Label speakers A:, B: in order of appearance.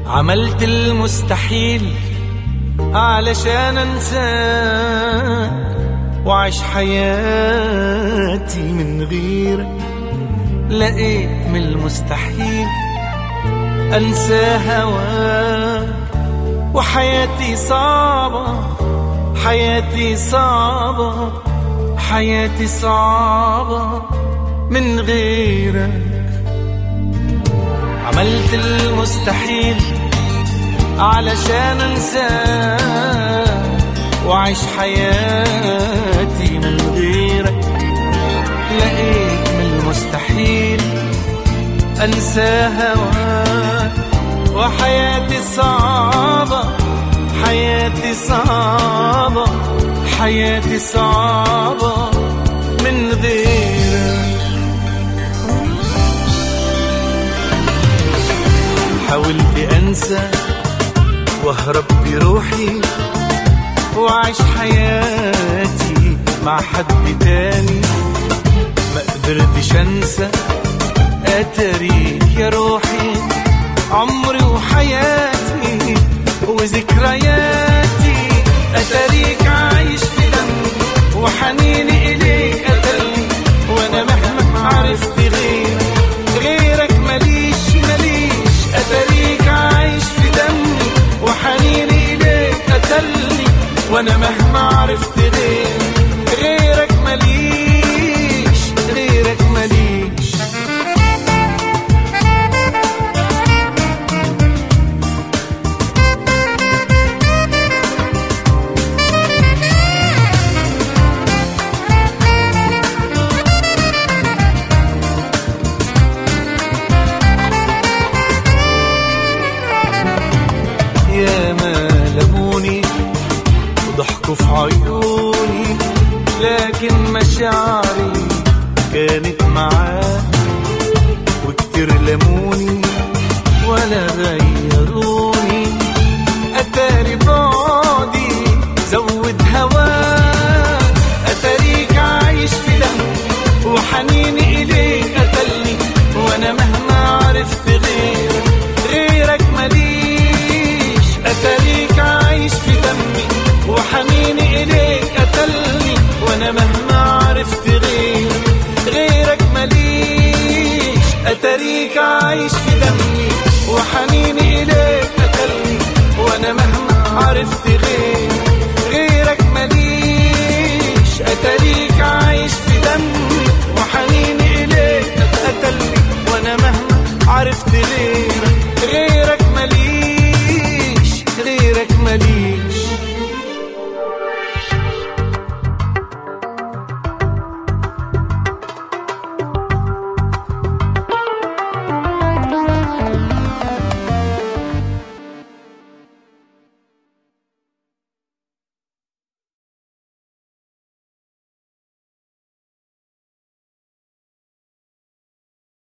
A: عملت المستحيل علشان انساك وعيش حياتي من غيرك. لقيت من المستحيل انسى هواك، وحياتي صعبة، حياتي صعبة، حياتي صعبة من غيرك. عملت المستحيل علشان انساك وعيش حياتي من غيرك. لقيت من المستحيل انسى هواك، وحياتي صعبة، حياتي صعبة، حياتي صعبة من غيرك. حاولت انسى واهرب بروحي وعيش حياتي مع حد تاني، ما قدرتش انسى اتاريك يا روحي. عمري وحياتي وذكرياتي اتاريك عايش في دمي، وحنيني اليك قتلني، وانا مهما عرفت غيرك ماليش ماليش. اتاريك عايش في دمي، وحنيني اليك قتلني، وانا مهما عرفت غيرك ماليش، غيرك ماليش. يا ما لموني وضحكوا في عيوني، لكن مشاعري كانت معاك. وكتير لموني ولا غيروني، أتاري بعدي زود هواك. أتاريك عايش في دمي، وحنيني إليك قتلني، وأنا مهما عرفت غيرك ماليش. أتاريك عايش في دمي، وحنيني إليك قتلني، وأنا مهما عرفت غيرك ماليش. أتاريك عايش في دمي، وحنيني إليك قتلني، وأنا مهما عرفت غيرك ماليش. أتاريك عايش في دمي، وحنيني إليك قتلني، وأنا مهما عرفت غيرك ماليش، غيرك ماليش.